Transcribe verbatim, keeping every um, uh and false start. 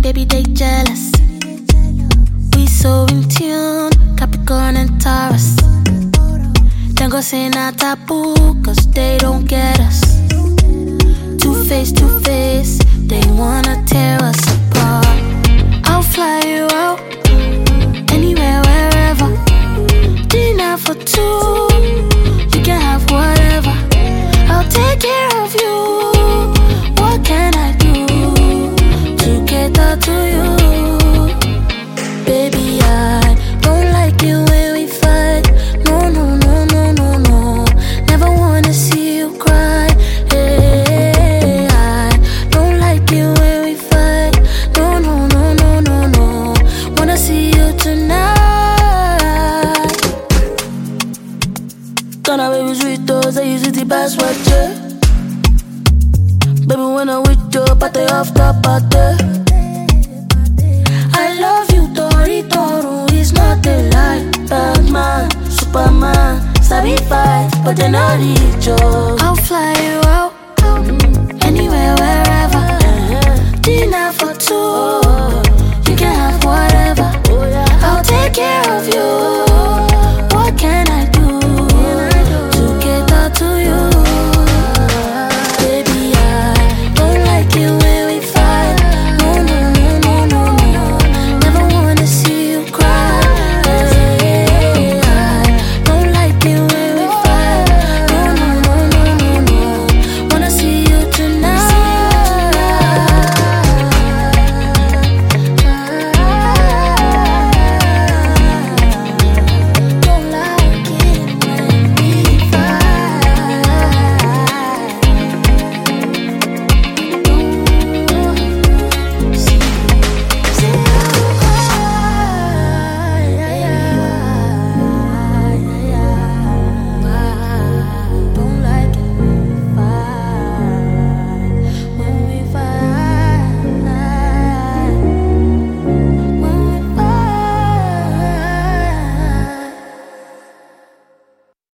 baby, they jealous. We so in tune, Capricorn and Taurus. Then go say not taboo, cause they don't get us. Two-face, two-face, they wanna tear us apart. I'll fly you out, anywhere, wherever. Dinner for two, you can have whatever. I'll take care of you. What can I do to cater to you? Baby, I don't like it when we fight. No, no, no, no, no, no. Never wanna see you cry. Hey, I don't like it when we fight. No, no, no, no, no, no. Wanna see you tonight. Gonna baby sweet toes, I use it the password, yeah. Baby, when I'm with you, party after party. I love you, Tori Toru, it's not a lie. Batman, Superman, Sabi fight, but they're not each other.